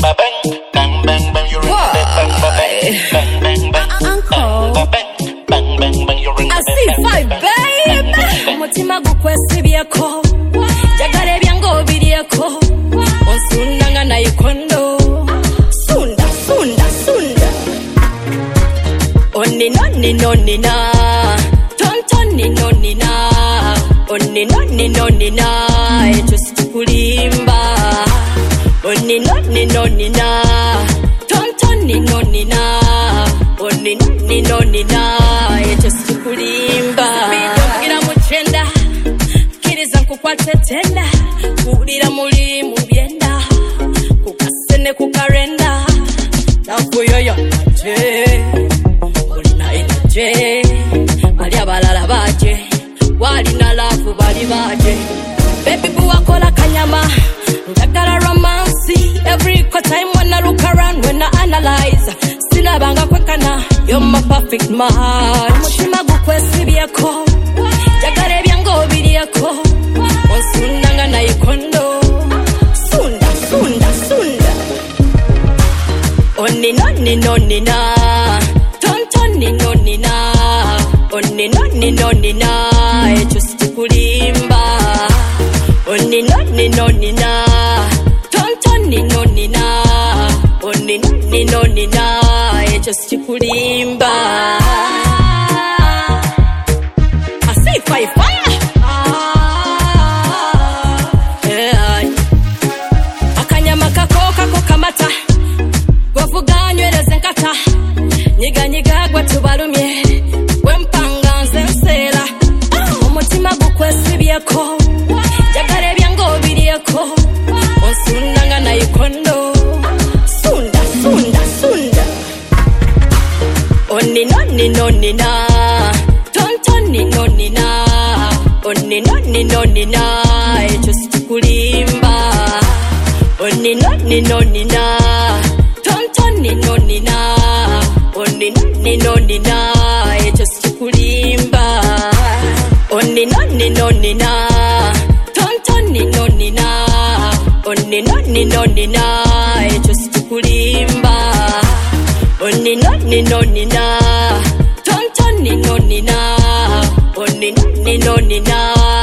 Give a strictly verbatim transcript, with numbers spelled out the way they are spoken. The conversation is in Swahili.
bang bang bang, you ring the bang bang bang bang bang bang bang bang, you ring the bang. I see five, babe. Mutima gukwesibyeko, jagale byango biryeko, onsunanga na ikondo. Sunda, sunda, sunda. Onni nonni nonni na, tontoni nonni na. Onni nonni nonni na, just kulimba. Onni nonni nonni na, tontoni nonni na. Onni nonni nonni na, just kulimba. Gira muchenda, kiriza kukwate tenda. Kulira muli mubyenda, kukasene kukarenda. Nafu yoyo je, ulina inaje. Bali abalala baje, wali na lafu bali baje. Baby boo wakola kanyama, njagala romance. Every time when I look around, when I analyze, silabanga kwekana, you're my perfect match. Mutima gukwesibyeko, jagala byango biryeko, onsunanga na ikondo. Sunda, sunda, sunda. Onni nonni nonni na, tontoni nonni na. Onni nonni nonni na, just kulimba. Onni nonni nonni na, tontoni nonni na. Onni nonni nonni na, just kulimba. I see fire, fire. Yeah. Akanyama kako kako kamata, gwavuga nyweleze nkata. Nyiga nyiga gwa tubalumye, wempanga nze nsera. Omutima gukwesibyeko, jagala byango biryeko, onsunanga na ikondo. Sunda, sunda, sunda. Onni nonni nonni na, tontoni nonni na. Onni nonni nonni na, just kulimba. Onni nonni nonni na, tontoni nonni na. Onni nonni nonni na, just kulimba. Onni nonni nonni na, tontoni nonni na. Onni nonni nonni na, just kulimba. Onni nonni nonni na, tontoni nonni na. Onni nonni nonni na.